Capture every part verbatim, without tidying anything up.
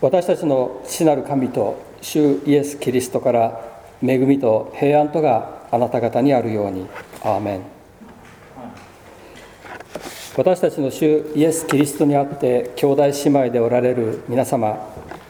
私たちの父なる神と主イエス・キリストから恵みと平安とがあなた方にあるように。アーメン。私たちの主イエス・キリストにあって兄弟姉妹でおられる皆様、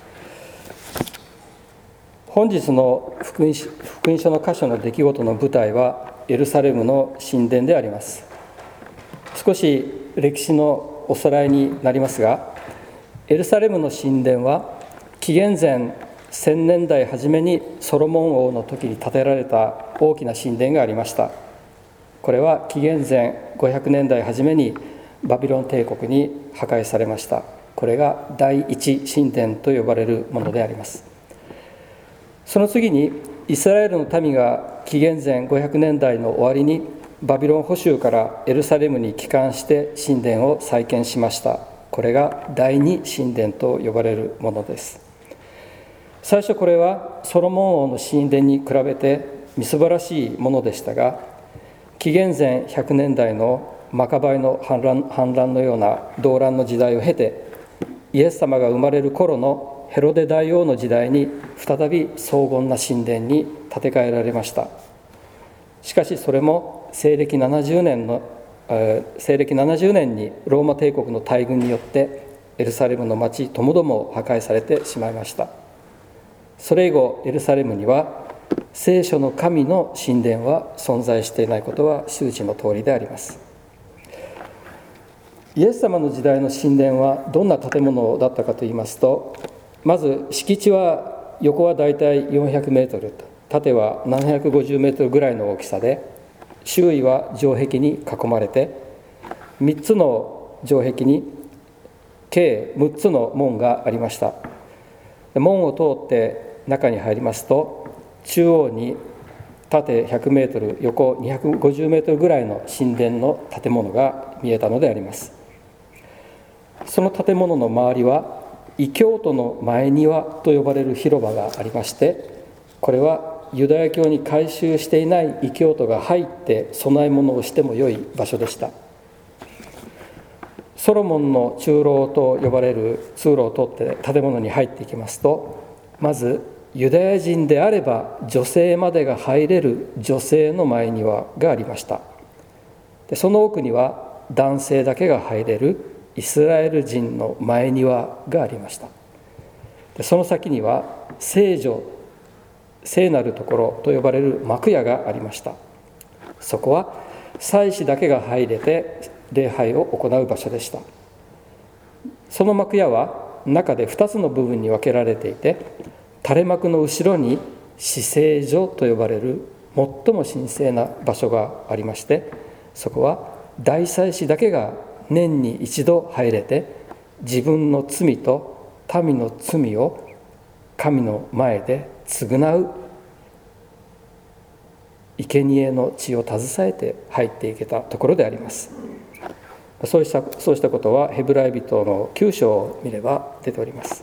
本日の福音福音書の箇所の出来事の舞台はエルサレムの神殿であります。少し歴史のおさらいになりますが、エルサレムの神殿は紀元前せんねんだい初めにソロモン王の時に建てられた大きな神殿がありました。これは紀元前ごひゃくねんだい初めにバビロン帝国に破壊されました。これが第一神殿と呼ばれるものであります。その次にイスラエルの民が紀元前ごひゃくねんだいの終わりにバビロン捕囚からエルサレムに帰還して神殿を再建しました。これが第二神殿と呼ばれるものです。最初これはソロモン王の神殿に比べてみすばらしいものでしたが、紀元前ひゃくねんだいのマカバイの反乱、反乱のような動乱の時代を経て、イエス様が生まれる頃のヘロデ大王の時代に再び荘厳な神殿に建て替えられました。しかしそれも西暦ななじゅうねんの西暦ななじゅうねんにローマ帝国の大軍によってエルサレムの町ともども破壊されてしまいました。それ以後エルサレムには聖書の神の神殿は存在していないことは周知の通りであります。イエス様の時代の神殿はどんな建物だったかといいますと、まず敷地は横はだいたいよんひゃくメートル、縦はななひゃくごじゅうメートルぐらいの大きさで、周囲は城壁に囲まれて、みっつの城壁に計むっつの門がありました。門を通って中に入りますと、中央に縦ひゃくメートル、横にひゃくごじゅうメートルぐらいの神殿の建物が見えたのであります。その建物の周りは異教徒の前庭と呼ばれる広場がありまして、これはユダヤ教に改宗していない異教徒が入って供え物をしてもよい場所でした。ソロモンの中廊と呼ばれる通路を通って建物に入っていきますと、まずユダヤ人であれば女性までが入れる女性の前庭がありました。でその奥には男性だけが入れるイスラエル人の前庭がありました。でその先には聖女、聖なるところと呼ばれる幕屋がありました。そこは祭司だけが入れて礼拝を行う場所でした。その幕屋は中でふたつの部分に分けられていて、垂れ幕の後ろに至聖所と呼ばれる最も神聖な場所がありまして、そこは大祭司だけが年に一度入れて、自分の罪と民の罪を神の前で償う生贄の血を携えて入っていけたところであります。そうした、そうしたことはヘブライ人のきゅう章を見れば出ております。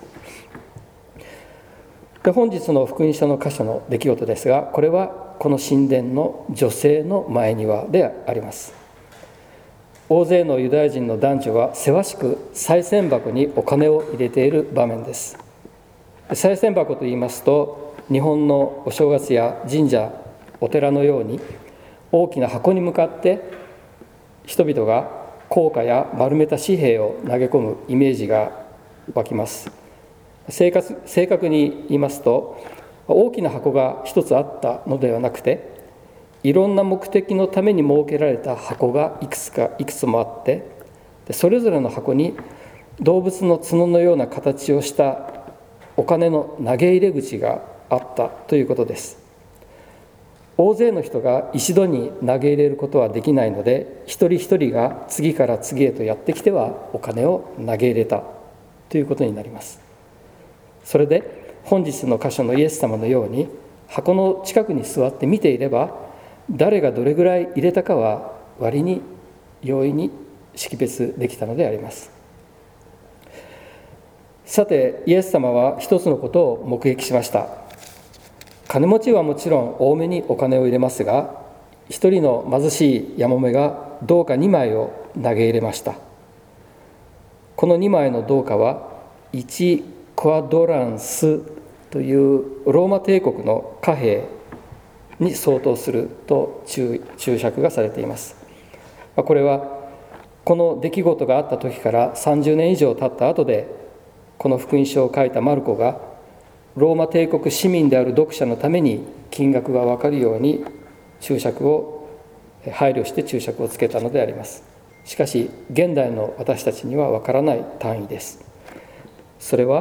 で本日の福音書の箇所の出来事ですが、これはこの神殿の女性の前庭であります。大勢のユダヤ人の男女がせわしく賽銭箱にお金を入れている場面です。賽銭箱といいますと、日本のお正月や神社、お寺のように大きな箱に向かって人々が硬貨や丸めた紙幣を投げ込むイメージが湧きます。正確、正確に言いますと、大きな箱が一つあったのではなくて、いろんな目的のために設けられた箱がいくつかいくつもあって、それぞれの箱に動物の角のような形をしたお金の投げ入れ口があったということです。大勢の人が一度に投げ入れることはできないので、一人一人が次から次へとやってきてはお金を投げ入れたということになります。それで本日の箇所のイエス様のように箱の近くに座って見ていれば、誰がどれぐらい入れたかは割に容易に識別できたのであります。さて、イエス様は一つのことを目撃しました。金持ちはもちろん多めにお金を入れますが、一人の貧しいやもめが銅貨にまいを投げ入れました。このにまいの銅貨はいちクアドランスというローマ帝国の貨幣に相当すると注釈がされています。これはこの出来事があった時からさんじゅうねん以上経った後で、この福音書を書いたマルコがローマ帝国市民である読者のために金額が分かるように注釈を配慮して注釈をつけたのであります。しかし現代の私たちには分からない単位です。それ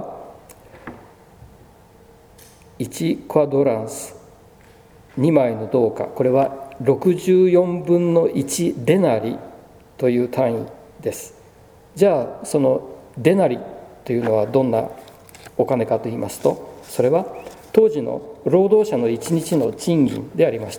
はいちクアドランス、にまいの銅貨、これはろくじゅうよんぶんのいちデナリという単位です。じゃあそのデナリというのはどんなお金かといいますと、それは当時の労働者のいちにちの賃金でありました。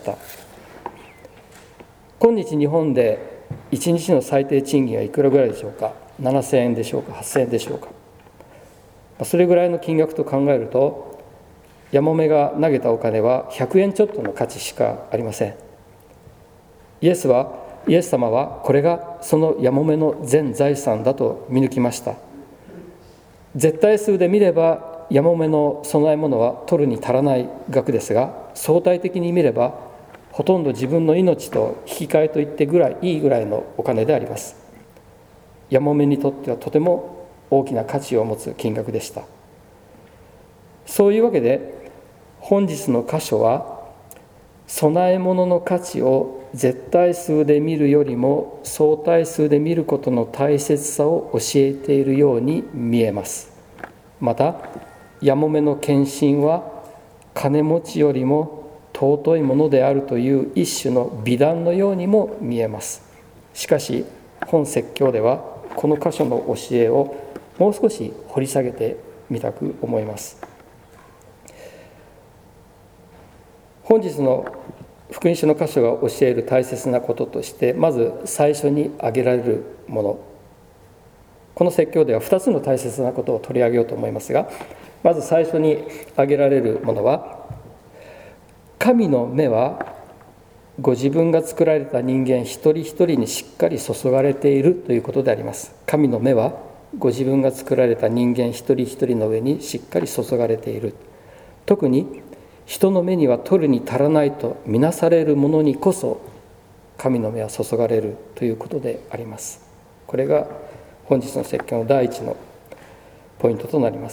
今日日本でいちにちの最低賃金はいくらぐらいでしょうか。ななせんえんでしょうか、はっせんえんでしょうか。それぐらいの金額と考えると、やもめが投げたお金はひゃくえんちょっとの価値しかありません。イエスはイエス様はこれがそのやもめの全財産だと見抜きました。絶対数で見ればやもめの供え物は取るに足らない額ですが、相対的に見ればほとんど自分の命と引き換えといってぐらいいいぐらいのお金であります。やもめにとってはとても大きな価値を持つ金額でした。そういうわけで本日の箇所は供え物の価値を絶対数で見るよりも相対数で見ることの大切さを教えているように見えます。またやもめの献身は金持ちよりも尊いものであるという一種の美談のようにも見えます。しかし本説教ではこの箇所の教えをもう少し掘り下げてみたく思います。本日の福音書の箇所が教える大切なこととして、まず最初に挙げられるもの、この説教ではふたつの大切なことを取り上げようと思いますが、まず最初に挙げられるものは、神の目はご自分が作られた人間一人一人にしっかり注がれているということであります。神の目はご自分が作られた人間一人一人の上にしっかり注がれている。特に人の目には取るに足らないとみなされるものにこそ神の目は注がれるということであります。これが本日の説教の第一のポイントとなります。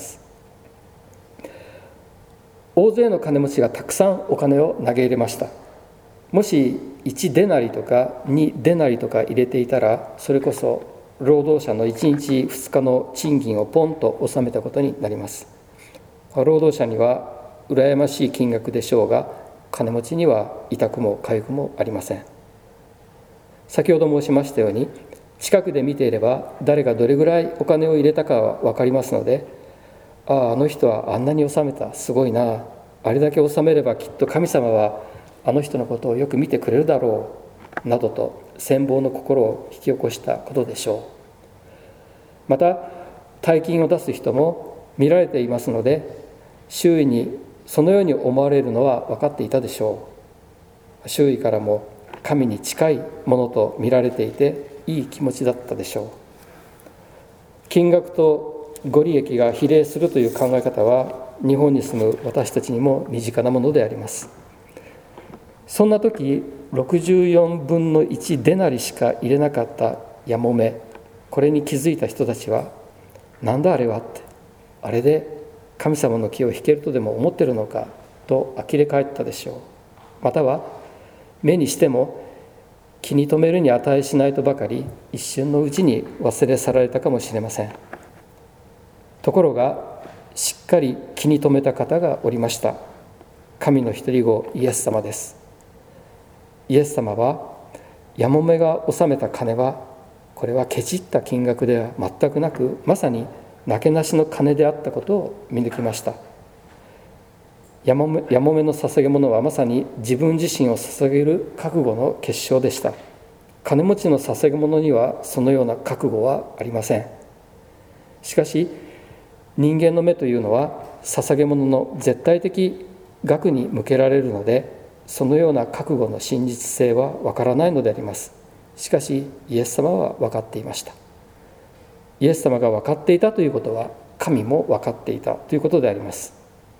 大勢の金持ちがたくさんお金を投げ入れました。もしいちデナリとかにデナリとか入れていたら、それこそ労働者のいちにちふつかの賃金をポンと納めたことになります。労働者には羨ましい金額でしょうが、金持ちには痛くも痒くもありません。先ほど申しましたように、近くで見ていれば誰がどれぐらいお金を入れたかは分かりますので、ああ、あの人はあんなに納めた、すごいな、あれだけ納めればきっと神様はあの人のことをよく見てくれるだろうなどと羨望の心を引き起こしたことでしょう。また大金を出す人も見られていますので、周囲にそのように思われるのは分かっていたでしょう。周囲からも神に近いものと見られていていい気持ちだったでしょう。金額とご利益が比例するという考え方は日本に住む私たちにも身近なものであります。そんな時ろくじゅうよんぶんのいちデナリしか入れなかったやもめ、これに気づいた人たちは、なんだあれはって、あれで神様の気を引けるとでも思ってるのかと呆れ返ったでしょう。または目にしても気に留めるに値しないとばかり一瞬のうちに忘れ去られたかもしれません。ところがしっかり気に留めた方がおりました。神の一人子イエス様です。イエス様はやもめが納めた金は、これはケチった金額では全くなく、まさになけなしの金であったことを見抜きました。やもめ、やもめの捧げ物はまさに自分自身を捧げる覚悟の結晶でした。金持ちの捧げ物にはそのような覚悟はありません。しかし人間の目というのは捧げ物の絶対的額に向けられるので、そのような覚悟の真実性はわからないのであります。しかしイエス様は分かっていました。イエス様が分かっていたということは、 神も分かっていたということであります。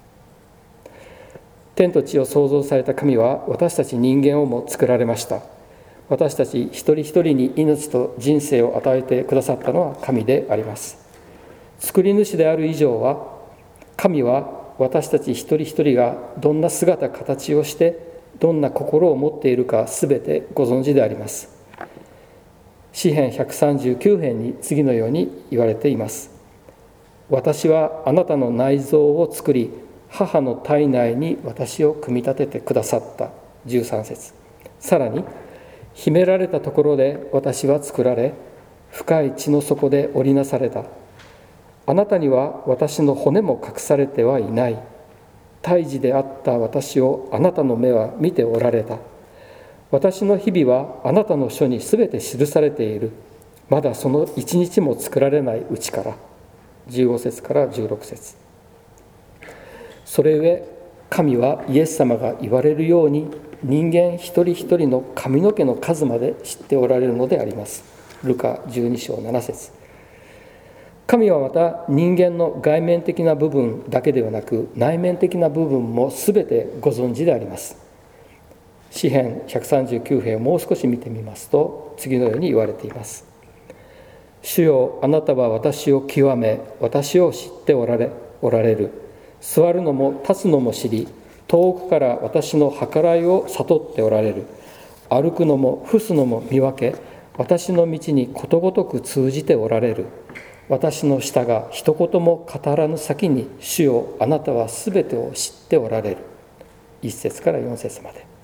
天と地を創造された神は私たち人間をも作られました。私たち一人一人に命と人生を与えてくださったのは神であります。作り主である以上は、神は私たち一人一人がどんな姿形をしてどんな心を持っているかすべてご存知であります。詩編ひゃくさんじゅうきゅう編に次のように言われています。私はあなたの内臓を作り、母の体内に私を組み立ててくださった。じゅうさん節。さらに、秘められたところで私は作られ、深い地の底で織りなされた。あなたには私の骨も隠されてはいない。胎児であった私をあなたの目は見ておられた。私の日々はあなたの書にすべて記されている。まだその一日も作られないうちから。じゅうご節からじゅうろく節。それゆえ神はイエス様が言われるように人間一人一人の髪の毛の数まで知っておられるのであります。ルカじゅうに章なな節。神はまた人間の外面的な部分だけではなく内面的な部分もすべてご存知であります。詩編ひゃくさんじゅうきゅう編をもう少し見てみますと次のように言われています。主よ、あなたは私を極め私を知っておられおられる。座るのも立つのも知り、遠くから私の計らいを悟っておられる。歩くのも伏すのも見分け、私の道にことごとく通じておられる。私の舌が一言も語らぬ先に、主よ、あなたはすべてを知っておられる。いち節からよん節まで。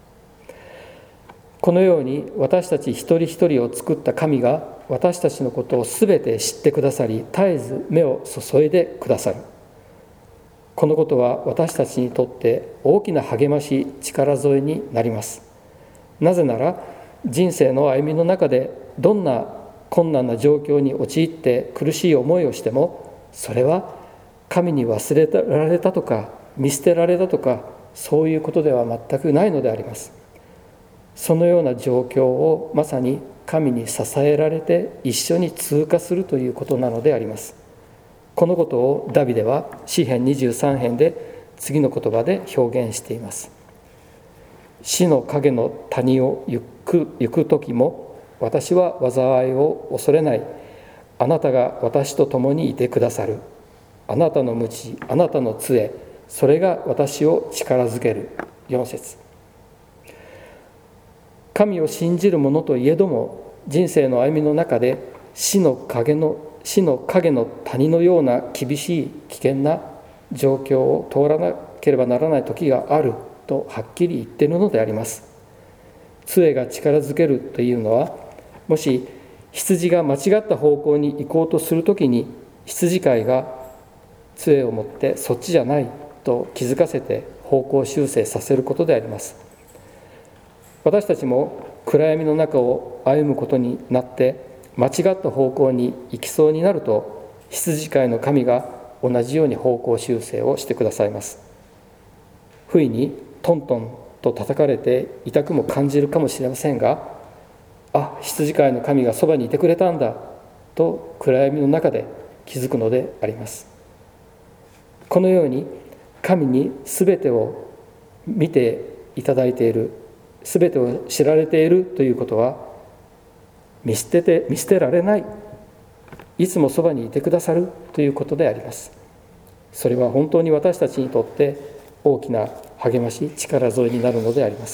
このように私たち一人一人を作った神が私たちのことをすべて知ってくださり、絶えず目を注いでくださる。このことは私たちにとって大きな励まし、力添えになります。なぜなら人生の歩みの中でどんな困難な状況に陥って苦しい思いをしても、それは神に忘れられたとか見捨てられたとかそういうことでは全くないのであります。そのような状況をまさに神に支えられて一緒に通過するということなのであります。このことをダビデは詩編にじゅうさん編で次の言葉で表現しています。死の影の谷を行く、行く時も私は災いを恐れない。あなたが私と共にいてくださる。あなたの鞭、あなたの杖、それが私を力づける。よん節。神を信じる者といえども、人生の歩みの中で死の影の死の影の谷のような厳しい危険な状況を通らなければならない時があるとはっきり言っているのであります。杖が力づけるというのは、もし羊が間違った方向に行こうとするときに羊飼いが杖を持ってそっちじゃないと気づかせて方向修正させることであります。私たちも暗闇の中を歩むことになって間違った方向に行きそうになると、羊飼いの神が同じように方向修正をしてくださいます。不意にトントンと叩かれて痛くも感じるかもしれませんが、あ、羊飼いの神がそばにいてくれたんだと暗闇の中で気づくのであります。このように神に全てを見ていただいている、全てを知られているということは、見捨てて見捨てられない、いつもそばにいてくださるということであります。それは本当に私たちにとって大きな励まし、力添えになるのであります。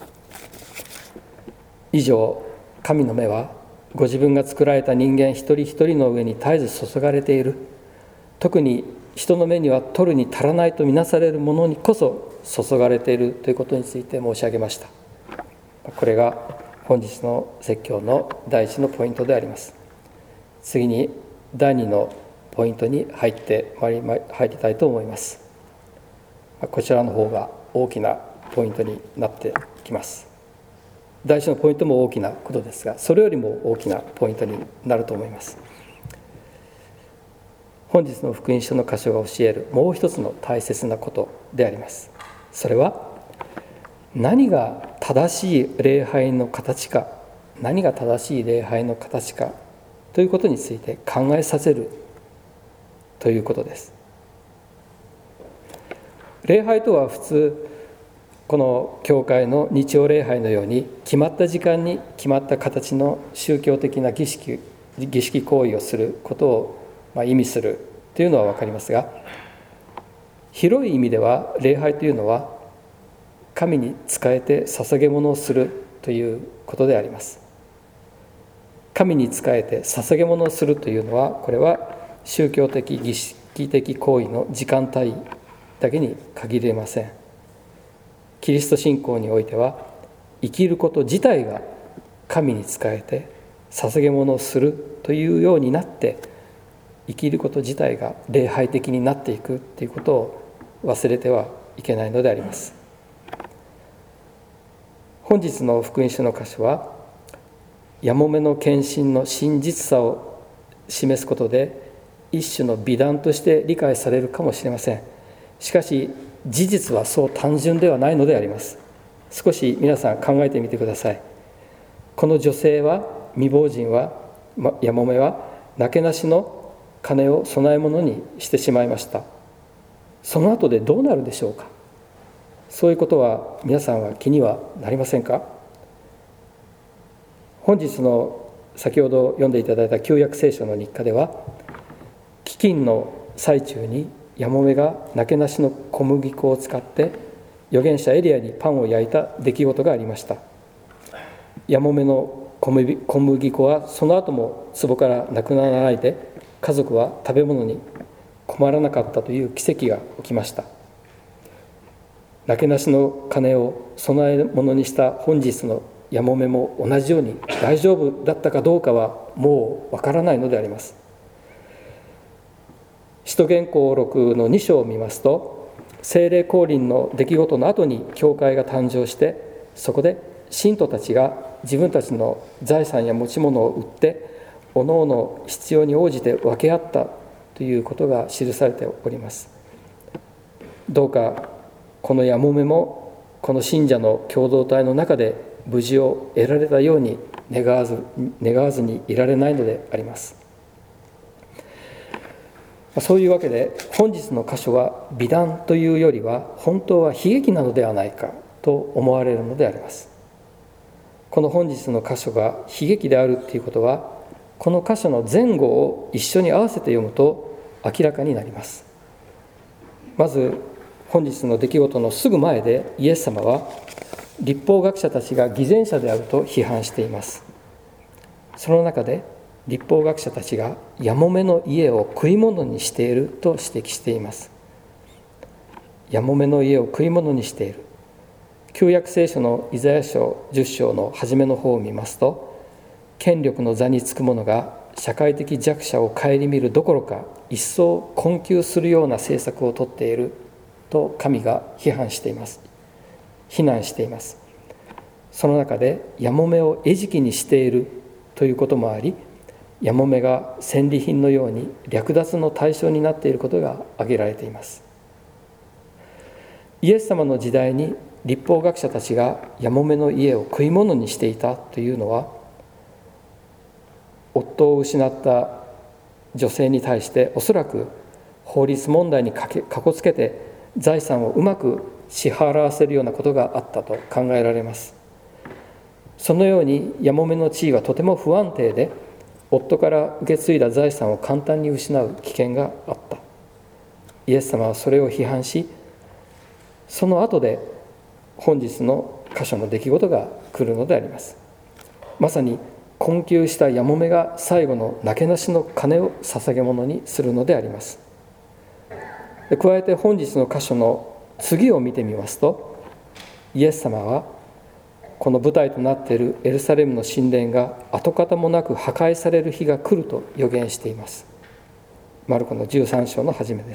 以上、神の目はご自分が作られた人間一人一人の上に絶えず注がれている。特に人の目には取るに足らないとみなされるものにこそ注がれているということについて申し上げました。これが本日の説教の第一のポイントであります。次に第二のポイントに入ってまいり入りたいと思います。こちらの方が大きなポイントになってきます。第一のポイントも大きなことですが、それよりも大きなポイントになると思います。本日の福音書の箇所が教えるもう一つの大切なことであります。それは何が正しい礼拝の形か、何が正しい礼拝の形かということについて考えさせるということです。礼拝とは普通この教会の日曜礼拝のように決まった時間に決まった形の宗教的な儀式儀式行為をすることをまあ意味するというのは分かりますが、広い意味では礼拝というのは神に仕えて捧げ物をするということであります。神に仕えて捧げ物をするというのは、これは宗教的儀式的行為の時間帯だけに限りません。キリスト信仰においては、生きること自体が神に仕えて捧げ物をするというようになって、生きること自体が礼拝的になっていくということを忘れてはいけないのであります。本日の福音書の箇所は、やもめの献身の真実さを示すことで、一種の美談として理解されるかもしれません。しかし、事実はそう単純ではないのであります。少し皆さん考えてみてください。この女性は、未亡人は、やもめは、なけなしの金を供え物にしてしまいました。その後でどうなるでしょうか。そういうことは皆さんは気にはなりませんか。本日の先ほど読んでいただいた旧約聖書の日課では、飢饉の最中にやもめがなけなしの小麦粉を使って預言者エリアにパンを焼いた出来事がありました。やもめの小麦粉はその後も壺からなくならないで、家族は食べ物に困らなかったという奇跡が起きました。なけなしの金を供え物にした本日のやもめも同じように大丈夫だったかどうかはもうわからないのであります。使徒言行録のに章を見ますと、聖霊降臨の出来事の後に教会が誕生して、そこで信徒たちが自分たちの財産や持ち物を売っておのおの必要に応じて分け合ったということが記されております。どうかこのやもめもこの信者の共同体の中で無事を得られたように願わず、願わずにいられないのであります。そういうわけで、本日の箇所は美談というよりは本当は悲劇なのではないかと思われるのであります。この本日の箇所が悲劇であるということは、この箇所の前後を一緒に合わせて読むと明らかになります。まず本日の出来事のすぐ前で、イエス様は律法学者たちが偽善者であると批判しています。その中で律法学者たちがやもめの家を食い物にしていると指摘しています。やもめの家を食い物にしている。旧約聖書のイザヤ書じゅっ章の初めの方を見ますと、権力の座につく者が社会的弱者を顧みるどころか、一層困窮するような政策をとっていると神が批判しています。非難しています。その中でやもめを餌食にしているということもあり、やもめが戦利品のように略奪の対象になっていることが挙げられています。イエス様の時代に律法学者たちがやもめの家を食い物にしていたというのは、夫を失った女性に対しておそらく法律問題にかけかこつけて財産をうまく支払わせるようなことがあったと考えられます。そのようにやもめの地位はとても不安定で、夫から受け継いだ財産を簡単に失う危険があった。イエス様はそれを批判し、その後で本日の箇所の出来事が来るのであります。まさに困窮したやもめが最後のなけなしの金を捧げ物にするのであります。加えて本日の箇所の次を見てみますと、イエス様はこの舞台となっているエルサレムの神殿が跡形もなく破壊される日が来ると予言しています。マルコのじゅうさん章の初めです。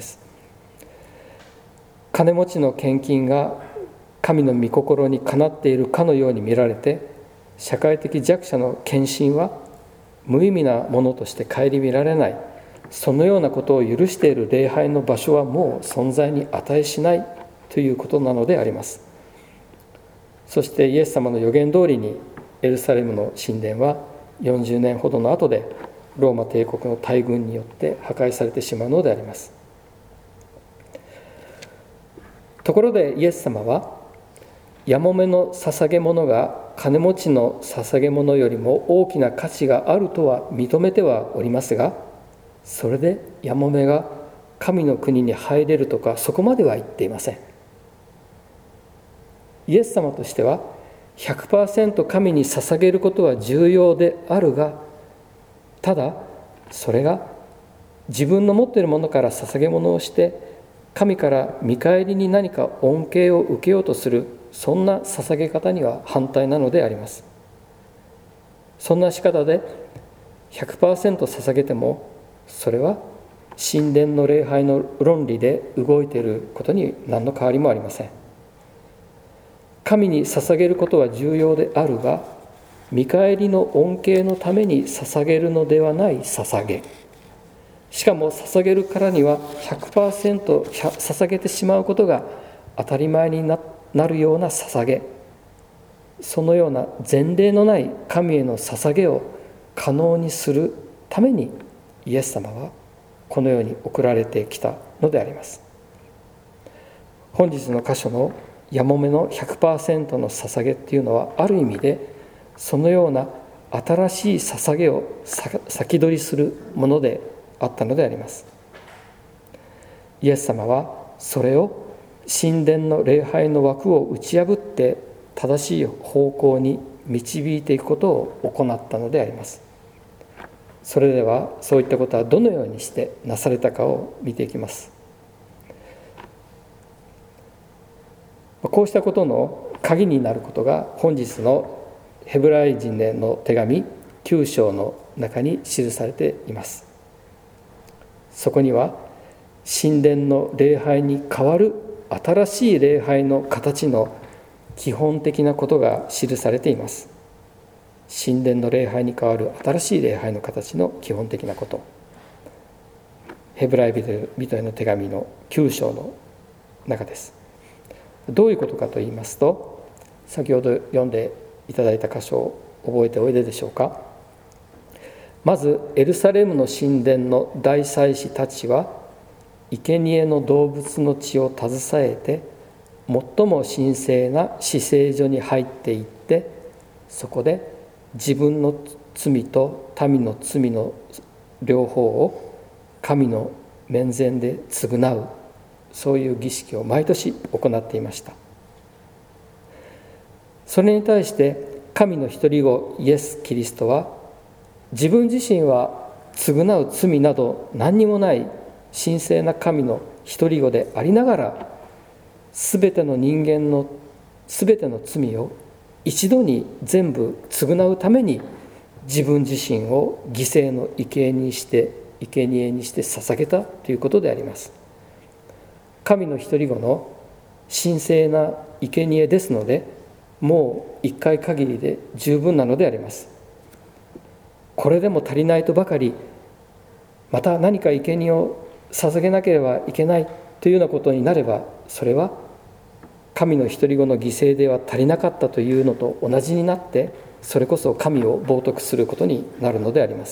金持ちの献金が神の御心にかなっているかのように見られて、社会的弱者の献身は無意味なものとして顧みられない、そのようなことを許している礼拝の場所はもう存在に値しないということなのであります。そしてイエス様の予言通りにエルサレムの神殿はよんじゅうねんほどの後でローマ帝国の大軍によって破壊されてしまうのであります。ところでイエス様は、やもめの捧げ物が金持ちの捧げ物よりも大きな価値があるとは認めてはおりますが、それでやもめが神の国に入れるとか、そこまでは言っていません。イエス様としては ひゃくパーセント 神に捧げることは重要であるが、ただそれが自分の持っているものから捧げ物をして神から見返りに何か恩恵を受けようとする、そんな捧げ方には反対なのであります。そんな仕方で ひゃくパーセント 捧げても、それは神殿の礼拝の論理で動いていることに何の変わりもありません。神に捧げることは重要であるが、見返りの恩恵のために捧げるのではない捧げ、しかも捧げるからには ひゃくパーセント 捧げてしまうことが当たり前になるような捧げ、そのような前例のない神への捧げを可能にするために、イエス様はこのように送られてきたのであります。本日の箇所のやもめの ひゃくパーセント の捧げっていうのは、ある意味でそのような新しい捧げを先取りするものであったのであります。イエス様はそれを神殿の礼拝の枠を打ち破って正しい方向に導いていくことを行ったのであります。それではそういったことはどのようにしてなされたかを見ていきます。こうしたことの鍵になることが本日のヘブライ人への手紙きゅう章の中に記されています。そこには神殿の礼拝に代わる新しい礼拝の形の基本的なことが記されています。神殿の礼拝に代わる新しい礼拝の形の基本的なこと、ヘブライ人への手紙のきゅう章の中です。どういうことかと言いますと、先ほど読んでいただいた箇所を覚えておいででしょうか。まずエルサレムの神殿の大祭司たちは、生贄の動物の血を携えて最も神聖な至聖所に入っていって、そこで自分の罪と民の罪の両方を神の面前で償う、そういう儀式を毎年行っていました。それに対して神の一人子イエス・キリストは、自分自身は償う罪など何にもない神聖な神の一人子でありながら、すべての人間のすべての罪を一度に全部償うために、自分自身を犠牲の生贄にして生贄にして捧げたということであります。神の一人子の神聖な生贄ですので、もう一回限りで十分なのであります。これでも足りないとばかり、また何か生贄を捧げなければいけないというようなことになれば、それは神の一人子の犠牲では足りなかったというのと同じになって、それこそ神を冒涜することになるのであります。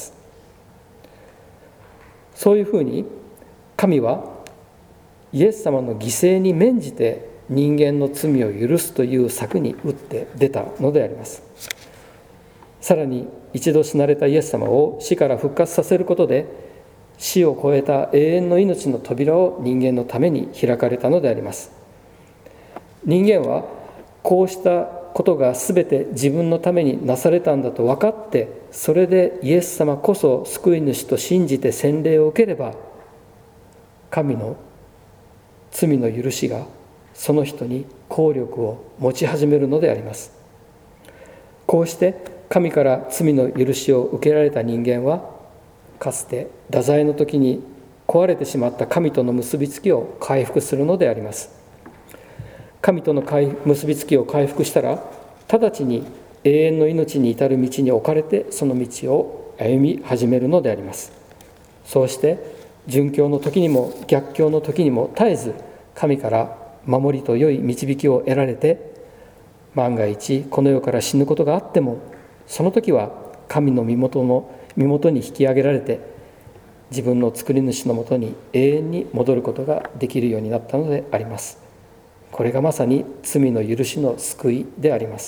そういうふうに神はイエス様の犠牲に免じて人間の罪を許すという策に打って出たのであります。さらに一度死なれたイエス様を死から復活させることで、死を超えた永遠の命の扉を人間のために開かれたのであります。人間はこうしたことがすべて自分のためになされたんだと分かって、それでイエス様こそ救い主と信じて洗礼を受ければ、神の罪の許しがその人に効力を持ち始めるのであります。こうして神から罪の許しを受けられた人間は、かつて太宰の時に壊れてしまった神との結びつきを回復するのであります。神との結びつきを回復したら、直ちに永遠の命に至る道に置かれて、その道を歩み始めるのであります。そうして殉教の時にも逆境の時にも絶えず神から守りと良い導きを得られて、万が一この世から死ぬことがあっても、その時は神の身元の身元に引き上げられて、自分の作り主のもとに永遠に戻ることができるようになったのであります。これがまさに罪の許しの救いであります。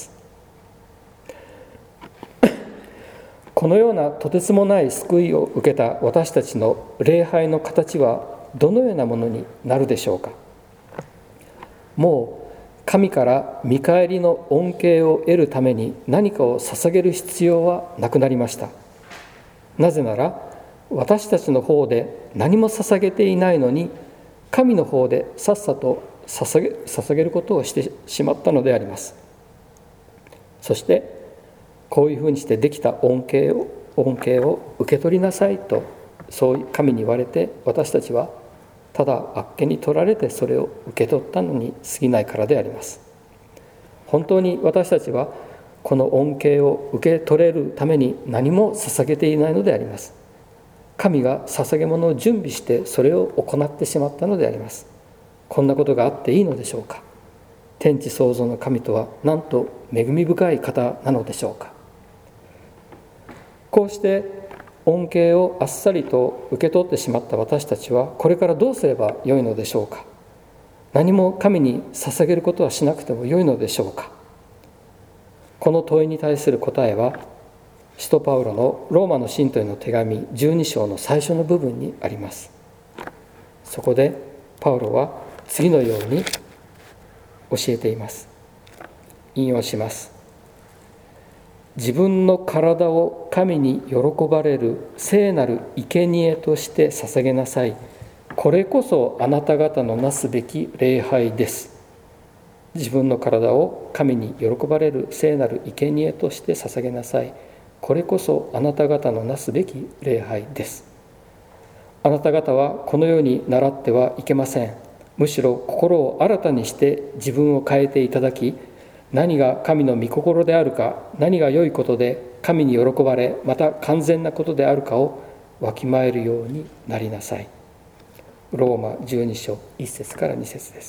このようなとてつもない救いを受けた私たちの礼拝の形はどのようなものになるでしょうか。もう神から見返りの恩恵を得るために何かを捧げる必要はなくなりました。なぜなら私たちの方で何も捧げていないのに、神の方でさっさと捧げ、捧げることをしてしまったのであります。そしてこういうふうにしてできた恩恵を恩恵を受け取りなさいと、そう神に言われて、私たちはただあっけに取られてそれを受け取ったのに過ぎないからであります。本当に私たちはこの恩恵を受け取れるために何も捧げていないのであります。神が捧げ物を準備してそれを行ってしまったのであります。こんなことがあっていいのでしょうか。天地創造の神とはなんと恵み深い方なのでしょうか。こうして恩恵をあっさりと受け取ってしまった私たちは、これからどうすればよいのでしょうか。何も神に捧げることはしなくてもよいのでしょうか。この問いに対する答えは、使徒パウロのローマの信徒への手紙じゅうに章の最初の部分にあります。そこでパウロは次のように教えています。引用します。自分の体を神に喜ばれる聖なる生贄として捧げなさい。これこそあなた方のなすべき礼拝です。自分の体を神に喜ばれる聖なる生贄として捧げなさい。これこそあなた方のなすべき礼拝です。あなた方はこのように習ってはいけません。むしろ心を新たにして自分を変えていただき、何が神の御心であるか、何が良いことで神に喜ばれ、また完全なことであるかをわきまえるようになりなさい。ローマじゅうに章いっ節からに節です。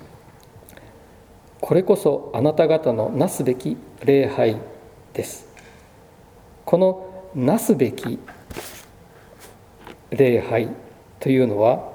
これこそあなた方のなすべき礼拝です。このなすべき礼拝というのは、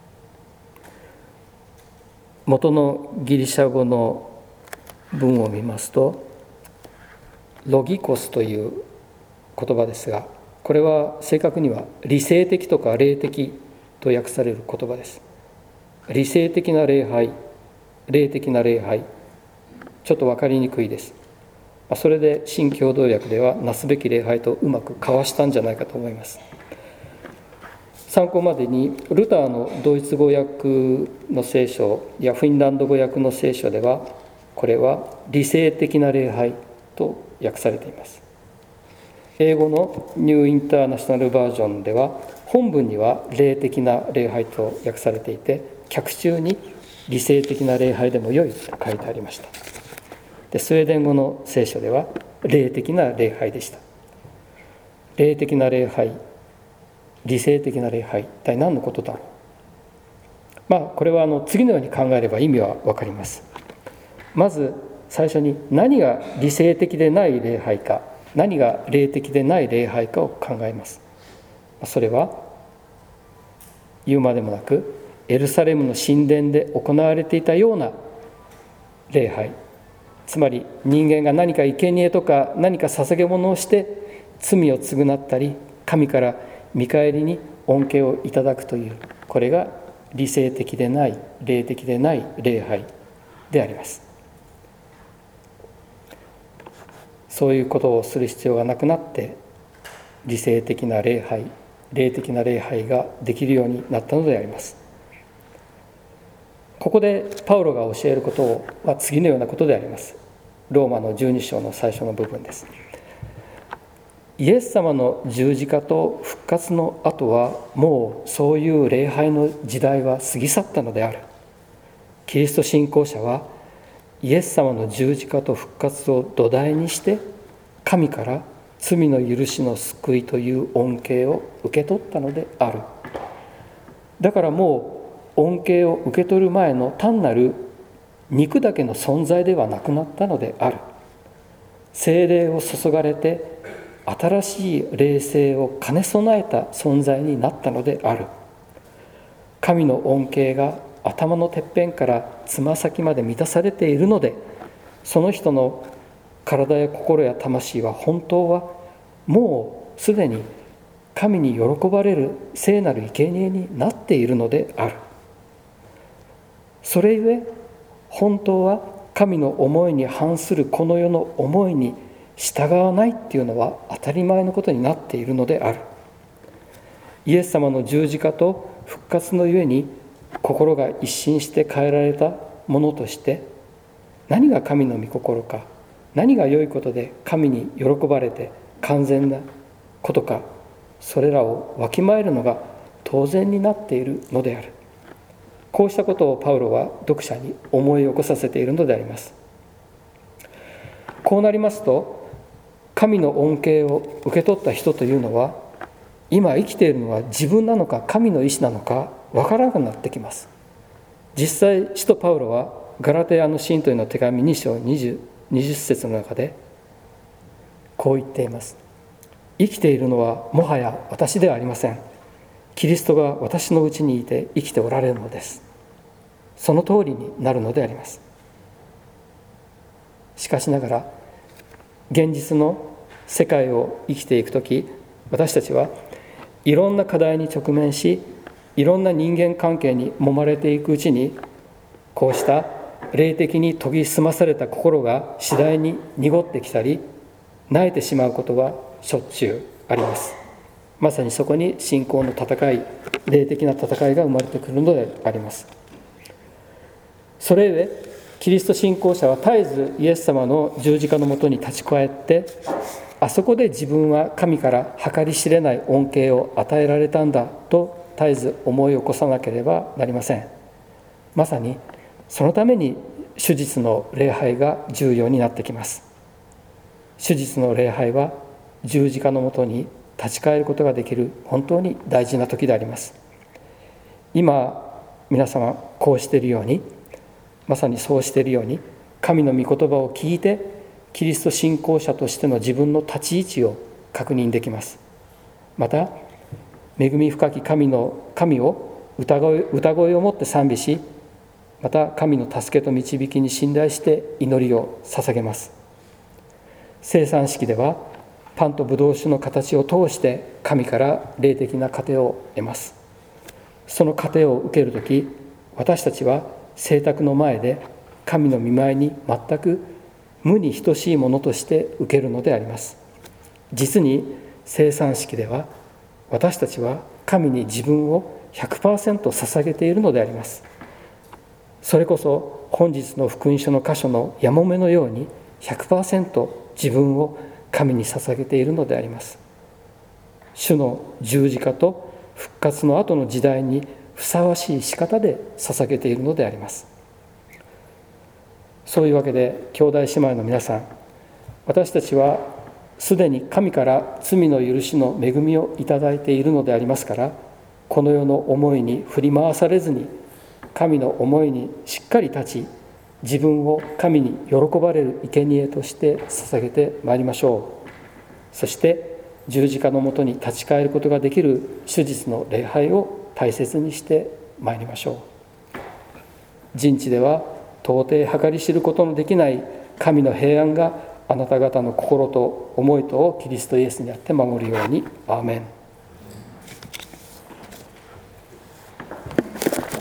元のギリシャ語の文を見ますと、ロギコスという言葉ですが、これは正確には理性的とか霊的と訳される言葉です。理性的な礼拝、霊的な礼拝、ちょっと分かりにくいです。それで新共同訳ではなすべき礼拝とうまく交わしたんじゃないかと思います。参考までにルターのドイツ語訳の聖書やフィンランド語訳の聖書では、これは理性的な礼拝と訳されています。英語のニューインターナショナルバージョンでは、本文には霊的な礼拝と訳されていて、脚注に理性的な礼拝でも良いと書いてありました。で、スウェーデン語の聖書では霊的な礼拝でした。霊的な礼拝、理性的な礼拝、一体何のことだろう。まあこれはあの次のように考えれば意味は分かります。まず最初に、何が理性的でない礼拝か、何が霊的でない礼拝かを考えます。それは言うまでもなく、エルサレムの神殿で行われていたような礼拝、つまり人間が何か生贄とか何か捧げ物をして罪を償ったり、神から見返りに恩恵をいただくという、これが理性的でない、霊的でない礼拝であります。そういうことをする必要がなくなって、理性的な礼拝、霊的な礼拝ができるようになったのであります。ここでパウロが教えることは次のようなことであります。ローマのじゅうに章の最初の部分です。イエス様の十字架と復活の後は、もうそういう礼拝の時代は過ぎ去ったのである。キリスト信仰者はイエス様の十字架と復活を土台にして、神から罪の許しの救いという恩恵を受け取ったのである。だからもう恩恵を受け取る前の単なる肉だけの存在ではなくなったのである。聖霊を注がれて新しい霊性を兼ね備えた存在になったのである。神の恩恵が頭のてっぺんからつま先まで満たされているので、その人の体や心や魂は本当はもうすでに神に喜ばれる聖なる生贄になっているのである。それゆえ本当は神の思いに反するこの世の思いに従わないっていうのは当たり前のことになっているのである。イエス様の十字架と復活のゆえに心が一新して変えられたものとして、何が神の御心か、何が良いことで神に喜ばれて完全なことか、それらをわきまえるのが当然になっているのである。こうしたことをパウロは読者に思い起こさせているのであります。こうなりますと、神の恩恵を受け取った人というのは、今生きているのは自分なのか神の意志なのか分からなくなってきます。実際使徒パウロはガラテヤの信徒への手紙に章にじゅう節の中でこう言っています。生きているのはもはや私ではありません。キリストが私のうちにいて生きておられるのです。その通りになるのであります。しかしながら現実の世界を生きていくとき、私たちはいろんな課題に直面し、いろんな人間関係に揉まれていくうちに、こうした霊的に研ぎ澄まされた心が次第に濁ってきたり、萎えてしまうことはしょっちゅうあります。まさにそこに信仰の戦い、霊的な戦いが生まれてくるのであります。それゆえ、キリスト信仰者は絶えずイエス様の十字架のもとに立ち返って、あそこで自分は神から計り知れない恩恵を与えられたんだと絶えず思い起こさなければなりません。まさにそのために主実の礼拝が重要になってきます。主実の礼拝は十字架のもとに立ち返ることができる本当に大事な時であります。今皆様こうしているように、まさにそうしているように、神の御言葉を聞いてキリスト信仰者としての自分の立ち位置を確認できます。また恵み深き神の神を歌声、歌声をもって賛美し、また神の助けと導きに信頼して祈りを捧げます。聖餐式ではパンとブドウ酒の形を通して神から霊的な糧を得ます。その糧を受けるとき、私たちは聖卓の前で神の御前に全く無に等しいものとして受けるのであります。実に聖餐式では私たちは神に自分を ひゃくパーセント 捧げているのであります。それこそ本日の福音書の箇所のやもめのように ひゃくパーセント 自分を神に捧げているのであります。主の十字架と復活の後の時代にふさわしい仕方で捧げているのであります。そういうわけで兄弟姉妹の皆さん、私たちはすでに神から罪の許しの恵みをいただいているのでありますから、この世の思いに振り回されずに神の思いにしっかり立ち、自分を神に喜ばれる生贄として捧げてまいりましょう。そして十字架のもとに立ち返ることができる主実の礼拝を大切にしてまいりましょう。人知では到底計り知ることのできない神の平安があなた方の心と思いとをキリストイエスにあって守るように。アーメン。